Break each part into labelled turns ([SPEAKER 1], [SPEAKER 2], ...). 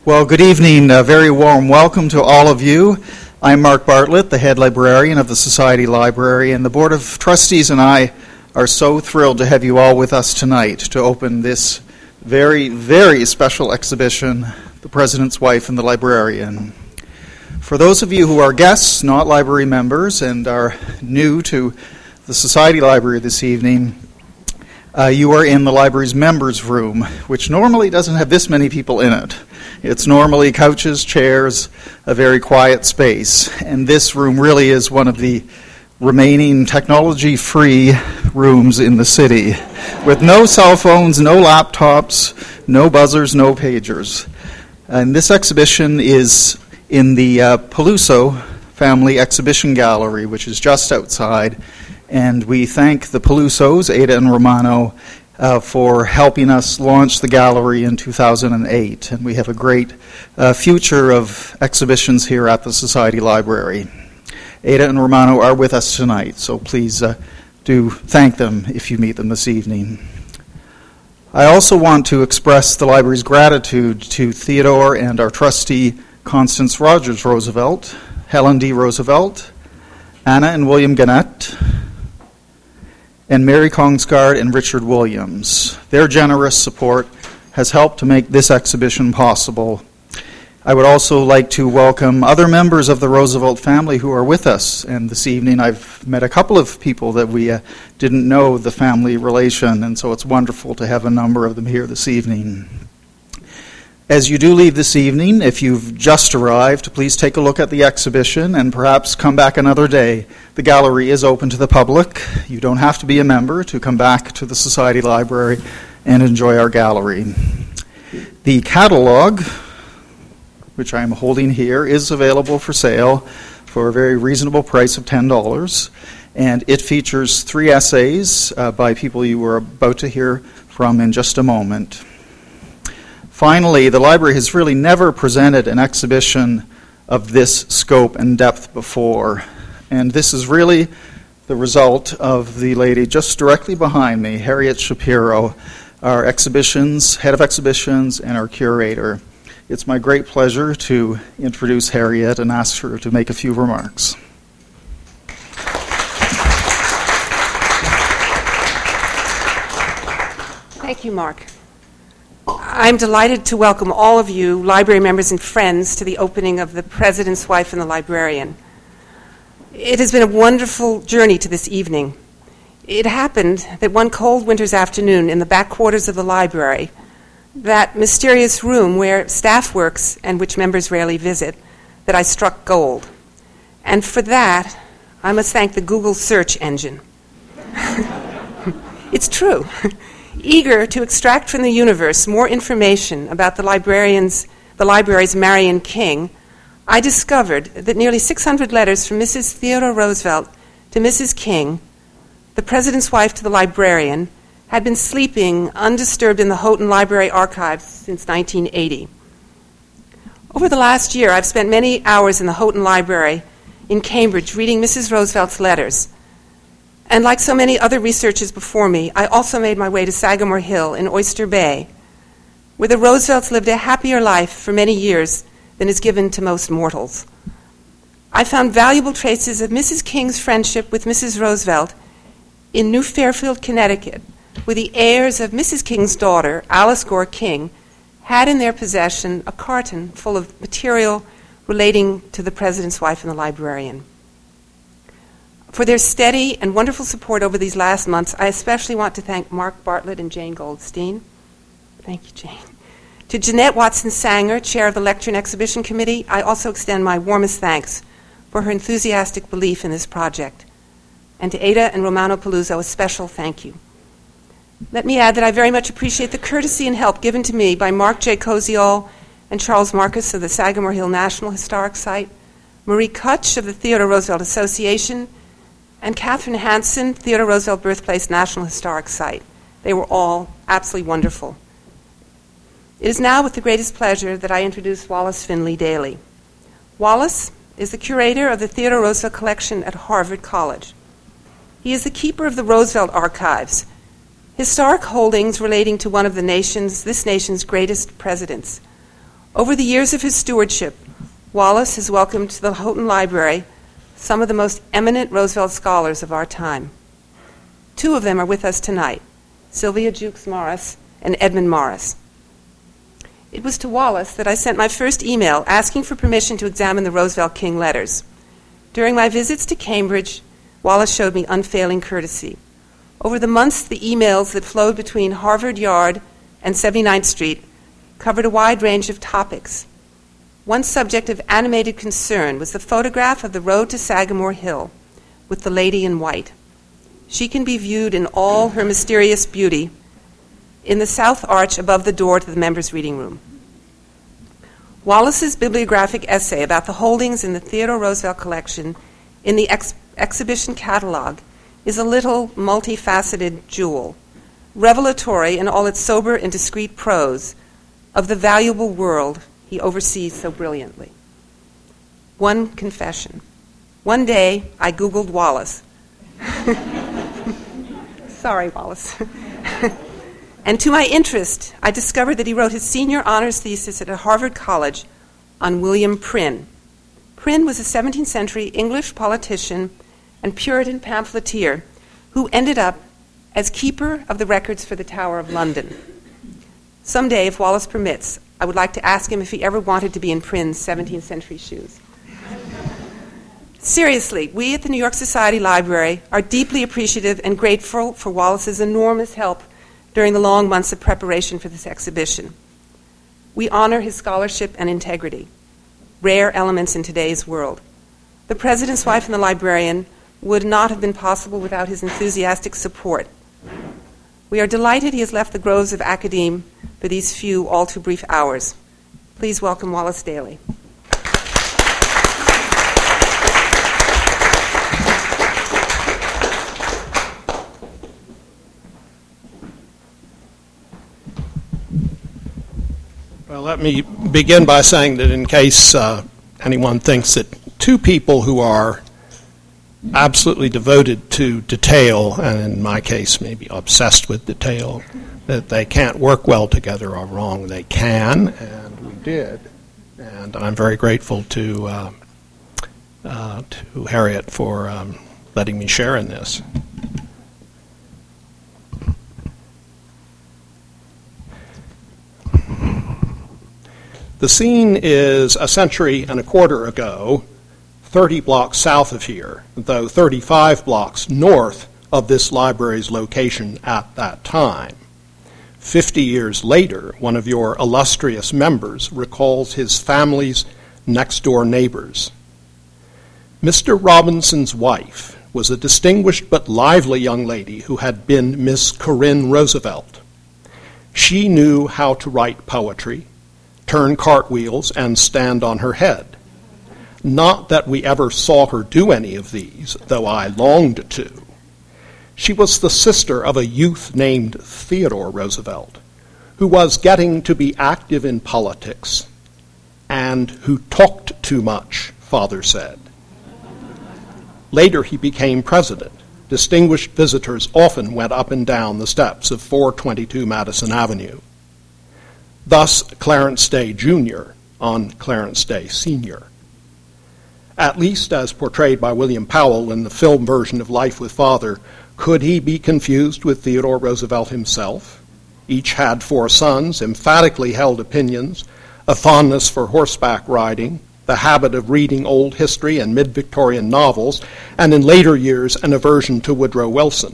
[SPEAKER 1] Well, good evening. A very warm welcome to all of you. I'm Mark Bartlett, the head librarian of the Society Library, and the Board of Trustees and I are so thrilled to have you all with us tonight to open this very, very special exhibition, The President's Wife and the Librarian. For those of you who are guests, not library members, and are new to the Society Library this evening, you are in the library's members' room, which normally doesn't have this many people in it. It's normally couches, chairs, a very quiet space. And this room really is one of the remaining technology-free rooms in the city, with no cell phones, no laptops, no buzzers, no pagers. And this exhibition is in the Peluso Family Exhibition Gallery, which is just outside. And we thank the Pelusos, Ada and Romano, for helping us launch the gallery in 2008. And we have a great future of exhibitions here at the Society Library. Ada and Romano are with us tonight, so please do thank them if you meet them this evening. I also want to express the library's gratitude to Theodore and our trustee, Constance Rogers Roosevelt, Helen D. Roosevelt, Anna and William Gannett, and Mary Kongsgaard and Richard Williams. Their generous support has helped to make this exhibition possible. I would also like to welcome other members of the Roosevelt family who are with us. And this evening I've met a couple of people that we didn't know the family relation, and so it's wonderful to have a number of them here this evening. As you do leave this evening, if you've just arrived, please take a look at the exhibition and perhaps come back another day. The gallery is open to the public. You don't have to be a member to come back to the Society Library and enjoy our gallery. The catalog, which I'm holding here, is available for sale for a very reasonable price of $10, and it features 3 essays by people you are about to hear from in just a moment. Finally, the library has really never presented an exhibition of this scope and depth before, and this is really the result of the lady just directly behind me, Harriet Shapiro, our head of exhibitions and our curator. It's my great pleasure to introduce Harriet and ask her to make a few remarks.
[SPEAKER 2] Thank you, Mark. I'm delighted to welcome all of you, library members and friends, to the opening of The President's Wife and the Librarian. It has been a wonderful journey to this evening. It happened that one cold winter's afternoon in the back quarters of the library, that mysterious room where staff works and which members rarely visit, that I struck gold. And for that, I must thank the Google search engine. It's true. Eager to extract from the universe more information about the library's Marion King, I discovered that nearly 600 letters from Mrs. Theodore Roosevelt to Mrs. King, the President's Wife to the Librarian, had been sleeping undisturbed in the Houghton Library archives since 1980. Over the last year, I've spent many hours in the Houghton Library in Cambridge reading Mrs. Roosevelt's letters. And like so many other researchers before me, I also made my way to Sagamore Hill in Oyster Bay, where the Roosevelts lived a happier life for many years than is given to most mortals. I found valuable traces of Mrs. King's friendship with Mrs. Roosevelt in New Fairfield, Connecticut, where the heirs of Mrs. King's daughter, Alice Gore King, had in their possession a carton full of material relating to the President's Wife and the Librarian. For their steady and wonderful support over these last months, I especially want to thank Mark Bartlett and Jane Goldstein. Thank you, Jane. To Jeanette Watson-Sanger, chair of the Lecture and Exhibition Committee, I also extend my warmest thanks for her enthusiastic belief in this project. And to Ada and Romano Peluso, a special thank you. Let me add that I very much appreciate the courtesy and help given to me by Mark J. Koziol and Charles Marcus of the Sagamore Hill National Historic Site, Marie Kutch of the Theodore Roosevelt Association, and Catherine Hansen, Theodore Roosevelt Birthplace National Historic Site. They were all absolutely wonderful. It is now with the greatest pleasure that I introduce Wallace Finley Daly. Wallace is the curator of the Theodore Roosevelt Collection at Harvard College. He is the keeper of the Roosevelt Archives, historic holdings relating to one of this nation's greatest presidents. Over the years of his stewardship, Wallace has welcomed to the Houghton Library some of the most eminent Roosevelt scholars of our time. Two of them are with us tonight, Sylvia Jukes Morris and Edmund Morris. It was to Wallace that I sent my first email asking for permission to examine the Roosevelt King letters. During my visits to Cambridge, Wallace showed me unfailing courtesy. Over the months, the emails that flowed between Harvard Yard and 79th Street covered a wide range of topics. One subject of animated concern was the photograph of the road to Sagamore Hill with the lady in white. She can be viewed in all her mysterious beauty in the south arch above the door to the members' reading room. Wallace's bibliographic essay about the holdings in the Theodore Roosevelt collection in the exhibition catalog is a little multifaceted jewel, revelatory in all its sober and discreet prose of the valuable world he oversees so brilliantly. One confession. One day, I Googled Wallace. Sorry, Wallace. And to my interest, I discovered that he wrote his senior honors thesis at Harvard College on William Prynne. Prynne was a 17th century English politician and Puritan pamphleteer who ended up as keeper of the records for the Tower of London. Someday, if Wallace permits, I would like to ask him if he ever wanted to be in Prynne's 17th century shoes. Seriously, we at the New York Society Library are deeply appreciative and grateful for Wallace's enormous help during the long months of preparation for this exhibition. We honor his scholarship and integrity, rare elements in today's world. The President's Wife and the Librarian would not have been possible without his enthusiastic support. We are delighted he has left the groves of academe for these few, all too brief hours. Please welcome Wallace Daly.
[SPEAKER 3] Well, let me begin by saying that in case anyone thinks that two people who are absolutely devoted to detail, and in my case maybe obsessed with detail, that they can't work well together are wrong. They can, and we did. And I'm very grateful to Harriet for letting me share in this. The scene is a century and a quarter ago, 30 blocks south of here, though 35 blocks north of this library's location at that time. 50 years later, one of your illustrious members recalls his family's next-door neighbors. Mr. Robinson's wife was a distinguished but lively young lady who had been Miss Corinne Roosevelt. She knew how to write poetry, turn cartwheels, and stand on her head. Not that we ever saw her do any of these, though I longed to. She was the sister of a youth named Theodore Roosevelt, who was getting to be active in politics, and who talked too much, Father said. Later he became president. Distinguished visitors often went up and down the steps of 422 Madison Avenue. Thus, Clarence Day Jr. on Clarence Day Sr. At least as portrayed by William Powell in the film version of Life with Father, could he be confused with Theodore Roosevelt himself? Each had 4 sons, emphatically held opinions, a fondness for horseback riding, the habit of reading old history and mid-Victorian novels, and in later years an aversion to Woodrow Wilson.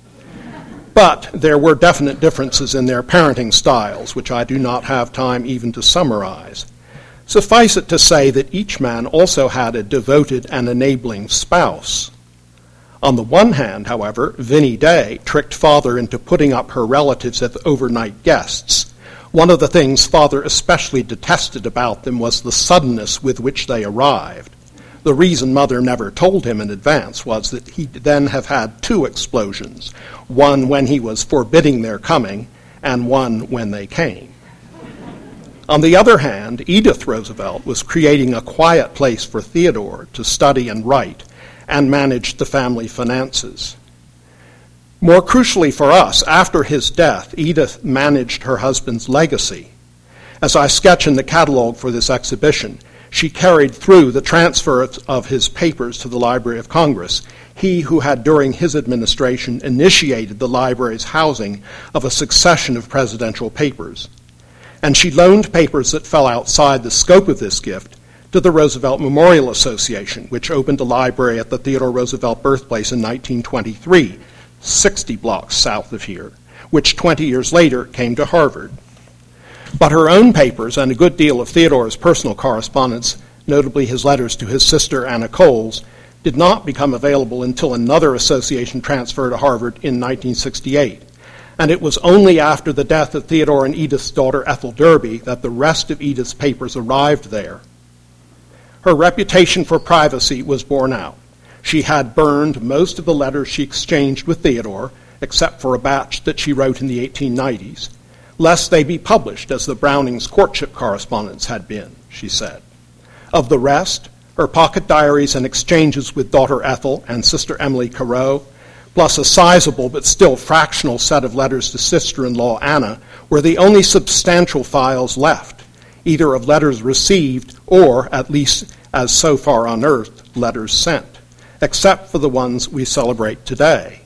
[SPEAKER 3] But there were definite differences in their parenting styles, which I do not have time even to summarize. Suffice it to say that each man also had a devoted and enabling spouse. On the one hand, however, Vinnie Day tricked Father into putting up her relatives as overnight guests. One of the things Father especially detested about them was the suddenness with which they arrived. The reason Mother never told him in advance was that he'd then have had 2 explosions, one when he was forbidding their coming, and one when they came. On the other hand, Edith Roosevelt was creating a quiet place for Theodore to study and write, and managed the family finances. More crucially for us, after his death, Edith managed her husband's legacy. As I sketch in the catalog for this exhibition, she carried through the transfer of his papers to the Library of Congress, he who had during his administration initiated the library's housing of a succession of presidential papers. And she loaned papers that fell outside the scope of this gift to the Roosevelt Memorial Association, which opened a library at the Theodore Roosevelt birthplace in 1923, 60 blocks south of here, which 20 years later came to Harvard. But her own papers and a good deal of Theodore's personal correspondence, notably his letters to his sister Anna Coles, did not become available until another association transfer to Harvard in 1968. And it was only after the death of Theodore and Edith's daughter Ethel Derby that the rest of Edith's papers arrived there. Her reputation for privacy was borne out. She had burned most of the letters she exchanged with Theodore, except for a batch that she wrote in the 1890s, lest they be published as the Brownings' courtship correspondence had been, she said. Of the rest, her pocket diaries and exchanges with daughter Ethel and sister Emily Carew, plus a sizable but still fractional set of letters to sister-in-law Anna, were the only substantial files left, either of letters received or, at least as so far unearthed, letters sent, except for the ones we celebrate today.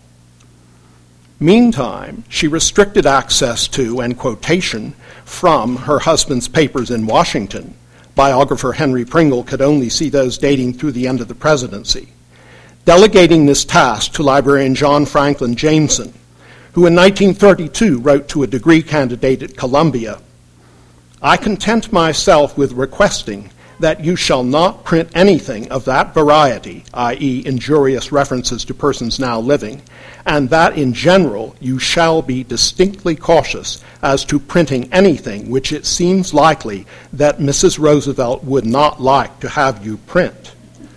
[SPEAKER 3] Meantime, she restricted access to and quotation from her husband's papers in Washington. Biographer Henry Pringle could only see those dating through the end of the presidency, delegating this task to librarian John Franklin Jameson, who in 1932 wrote to a degree candidate at Columbia, "I content myself with requesting that you shall not print anything of that variety, i.e. injurious references to persons now living, and that in general you shall be distinctly cautious as to printing anything which it seems likely that Mrs. Roosevelt would not like to have you print."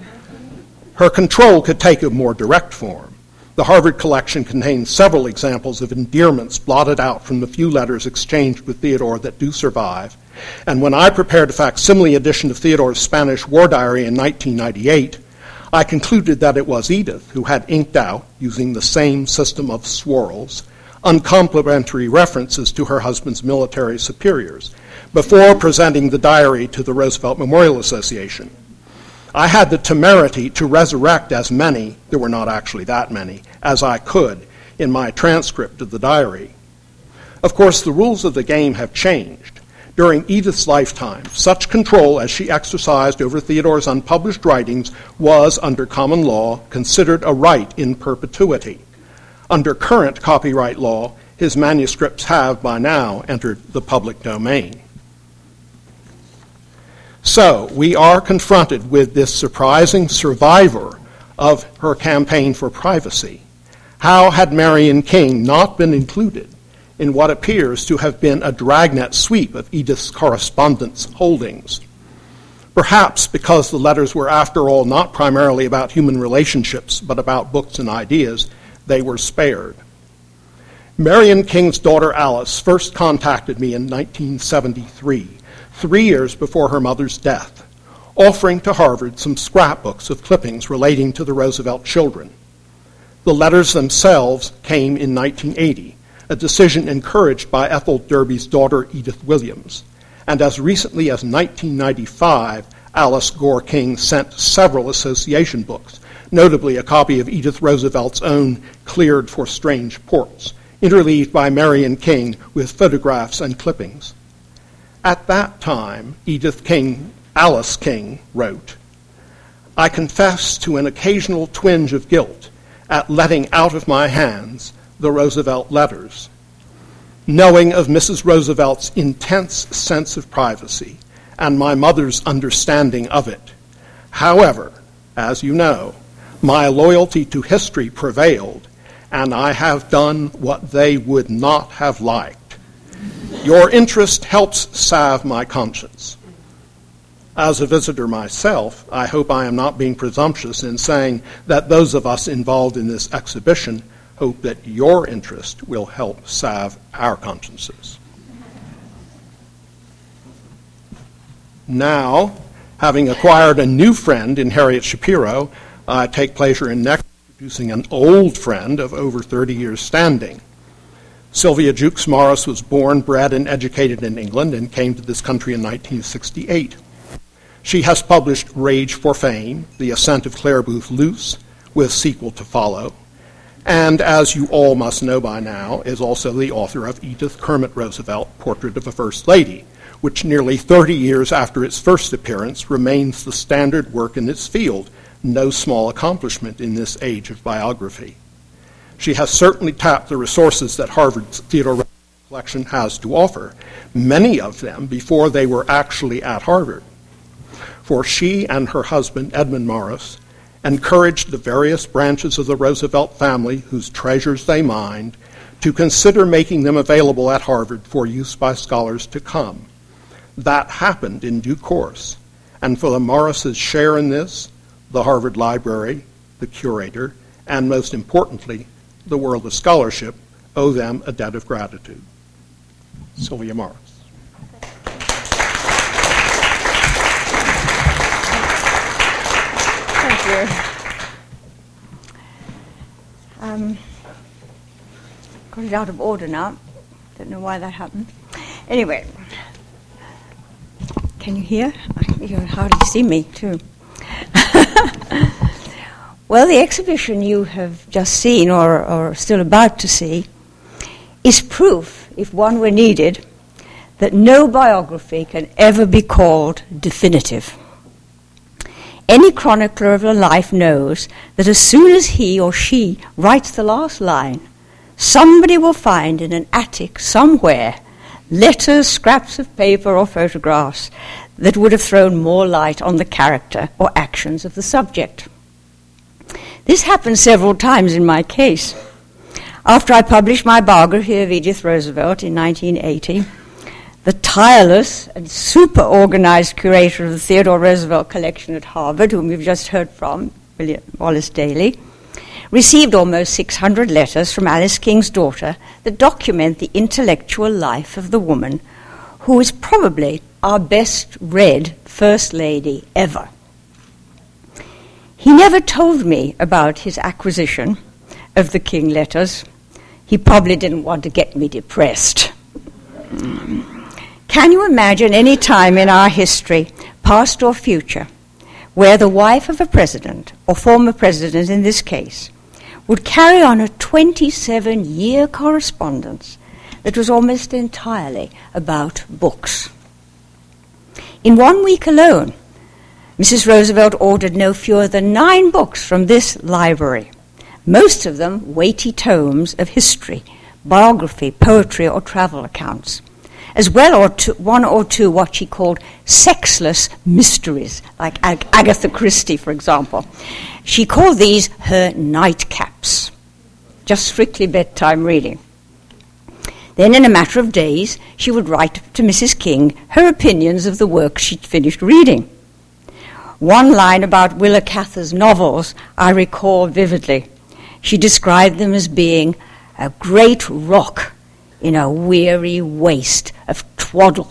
[SPEAKER 3] Her control could take a more direct form. The Harvard collection contains several examples of endearments blotted out from the few letters exchanged with Theodore that do survive. And when I prepared a facsimile edition of Theodore's Spanish War Diary in 1998, I concluded that it was Edith who had inked out, using the same system of swirls, uncomplimentary references to her husband's military superiors, before presenting the diary to the Roosevelt Memorial Association. I had the temerity to resurrect as many, there were not actually that many, as I could in my transcript of the diary. Of course, the rules of the game have changed. During Edith's lifetime, such control as she exercised over Theodore's unpublished writings was, under common law, considered a right in perpetuity. Under current copyright law, his manuscripts have, by now, entered the public domain. So, we are confronted with this surprising survivor of her campaign for privacy. How had Marion King not been included in what appears to have been a dragnet sweep of Edith's correspondence holdings? Perhaps because the letters were, after all, not primarily about human relationships, but about books and ideas, they were spared. Marion King's daughter Alice first contacted me in 1973, 3 years before her mother's death, offering to Harvard some scrapbooks of clippings relating to the Roosevelt children. The letters themselves came in 1980, a decision encouraged by Ethel Derby's daughter Edith Williams. And as recently as 1995, Alice Gore King sent several association books, notably a copy of Edith Roosevelt's own Cleared for Strange Ports, interleaved by Marion King with photographs and clippings. At that time, Alice King wrote, "I confess to an occasional twinge of guilt at letting out of my hands the Roosevelt letters. Knowing of Mrs. Roosevelt's intense sense of privacy and my mother's understanding of it. However, as you know, my loyalty to history prevailed, and I have done what they would not have liked. Your interest helps salve my conscience. As a visitor myself, I hope I am not being presumptuous in saying that those of us involved in this exhibition hope that your interest will help salve our consciences." Now, having acquired a new friend in Harriet Shapiro, I take pleasure in next introducing an old friend of over 30 years standing. Sylvia Jukes Morris was born, bred, and educated in England and came to this country in 1968. She has published Rage for Fame, The Ascent of Clare Boothe Luce, with sequel to follow, and as you all must know by now, is also the author of Edith Kermit Roosevelt, Portrait of a First Lady, which nearly 30 years after its first appearance remains the standard work in its field, no small accomplishment in this age of biography. She has certainly tapped the resources that Harvard's Theodore Roosevelt collection has to offer, many of them before they were actually at Harvard. For she and her husband, Edmund Morris, encouraged the various branches of the Roosevelt family whose treasures they mined to consider making them available at Harvard for use by scholars to come. That happened in due course, and for the Morrises' share in this, the Harvard Library, the curator, and most importantly, the world of scholarship owe them a debt of gratitude. Sylvia Morris.
[SPEAKER 4] Thank you. Got it out of order now. Don't know why that happened. Anyway, can you hear? You can hardly see me, too. Well, the exhibition you have just seen, or are still about to see, is proof, if one were needed, that no biography can ever be called definitive. Any chronicler of a life knows that as soon as he or she writes the last line, somebody will find in an attic somewhere letters, scraps of paper, or photographs that would have thrown more light on the character or actions of the subject. This happened several times in my case. After I published my biography of Edith Roosevelt in 1980, the tireless and super-organized curator of the Theodore Roosevelt collection at Harvard, whom we've just heard from, William Wallace Daly, received almost 600 letters from Alice King's daughter that document the intellectual life of the woman who is probably our best-read First Lady ever. He never told me about his acquisition of the King letters. He probably didn't want to get me depressed. Can you imagine any time in our history, past or future, where the wife of a president, or former president in this case, would carry on a 27-year correspondence that was almost entirely about books? In 1 week alone, Mrs. Roosevelt ordered no fewer than 9 books from this library, most of them weighty tomes of history, biography, poetry, or travel accounts, as well as 1 or 2 what she called sexless mysteries, like Agatha Christie, for example. She called these her nightcaps, just strictly bedtime reading. Then, in a matter of days, she would write to Mrs. King her opinions of the work she'd finished reading. One line about Willa Cather's novels I recall vividly. She described them as being a great rock in a weary waste of twaddle.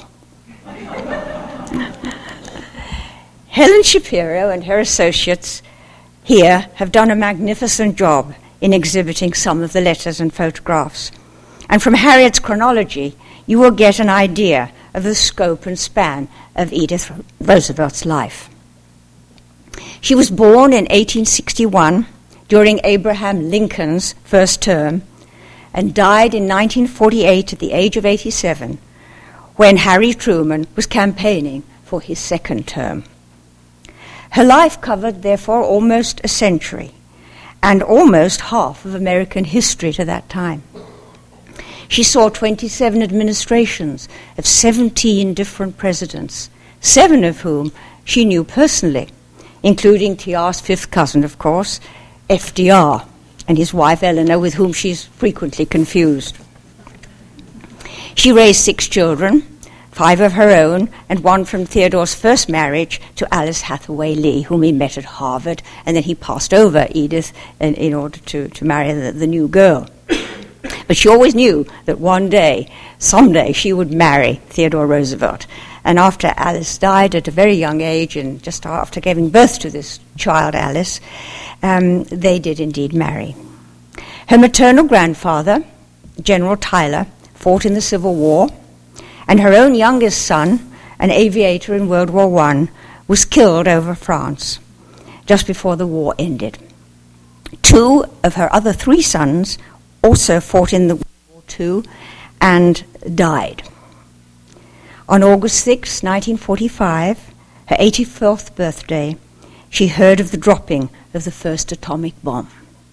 [SPEAKER 4] Helen Shapiro and her associates here have done a magnificent job in exhibiting some of the letters and photographs. And from Harriet's chronology, you will get an idea of the scope and span of Edith Roosevelt's life. She was born in 1861 during Abraham Lincoln's first term and died in 1948 at the age of 87 when Harry Truman was campaigning for his second term. Her life covered, therefore, almost a century and almost half of American history to that time. She saw 27 administrations of 17 different presidents, 7 of whom she knew personally, including TR's fifth cousin, of course, FDR, and his wife Eleanor, with whom she's frequently confused. She raised 6 children, 5 of her own, and 1 from Theodore's first marriage to Alice Hathaway Lee, whom he met at Harvard, and then he passed over Edith in order to marry the new girl. But she always knew that one day, someday, she would marry Theodore Roosevelt. And after Alice died at a very young age, and just after giving birth to this child, Alice, they did indeed marry. Her maternal grandfather, General Tyler, fought in the Civil War, and her own youngest son, an aviator in World War I, was killed over France just before the war ended. 2 of her other 3 sons also fought in the World War II and died. On August 6, 1945, her 84th birthday, she heard of the dropping of the first atomic bomb.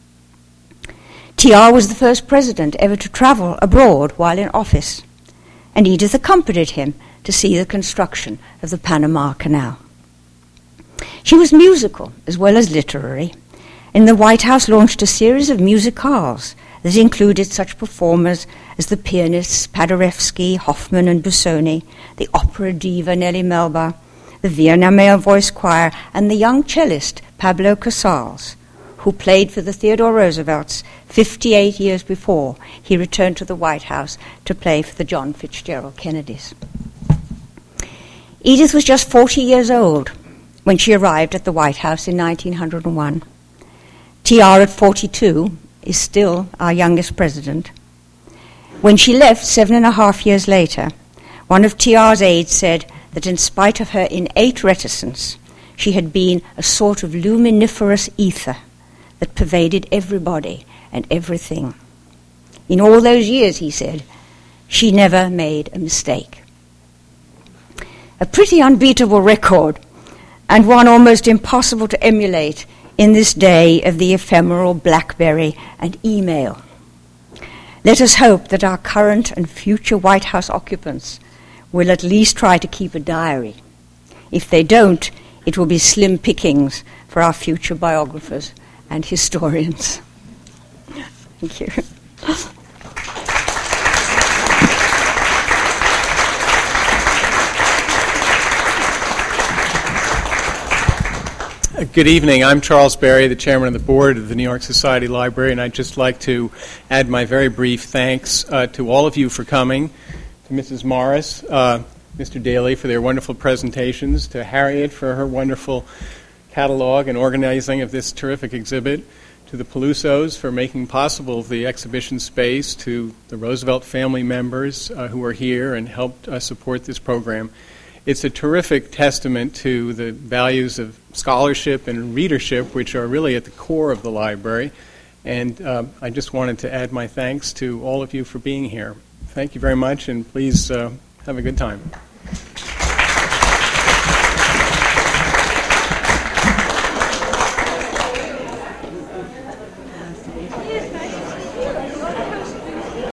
[SPEAKER 4] TR was the first president ever to travel abroad while in office, and Edith accompanied him to see the construction of the Panama Canal. She was musical as well as literary, and the White House launched a series of musicales that included such performers as the pianists Paderewski, Hoffman, and Busoni, the opera diva Nellie Melba, the Vienna Male Voice Choir, and the young cellist Pablo Casals, who played for the Theodore Roosevelts 58 years before he returned to the White House to play for the John Fitzgerald Kennedys. Edith was just 40 years old when she arrived at the White House in 1901. TR at 42 is still our youngest president. When she left 7.5 years later, one of TR's aides said that in spite of her innate reticence, she had been a sort of luminiferous ether that pervaded everybody and everything. In all those years, he said, she never made a mistake. A pretty unbeatable record, and one almost impossible to emulate in this day of the ephemeral BlackBerry and email. Let us hope that our current and future White House occupants will at least try to keep a diary. If they don't, it will be slim pickings for our future biographers and historians. Thank you.
[SPEAKER 5] Good evening. I'm Charles Berry, the chairman of the board of the New York Society Library, and I'd just like to add my very brief thanks to all of you for coming, to Mrs. Morris, Mr. Daly for their wonderful presentations, to Harriet for her wonderful catalog and organizing of this terrific exhibit, to the Pelusos for making possible the exhibition space, to the Roosevelt family members who are here and helped support this program. It's a terrific testament to the values of scholarship and readership, which are really at the core of the library. And I just wanted to add my thanks to all of you for being here. Thank you very much, and please have a good time.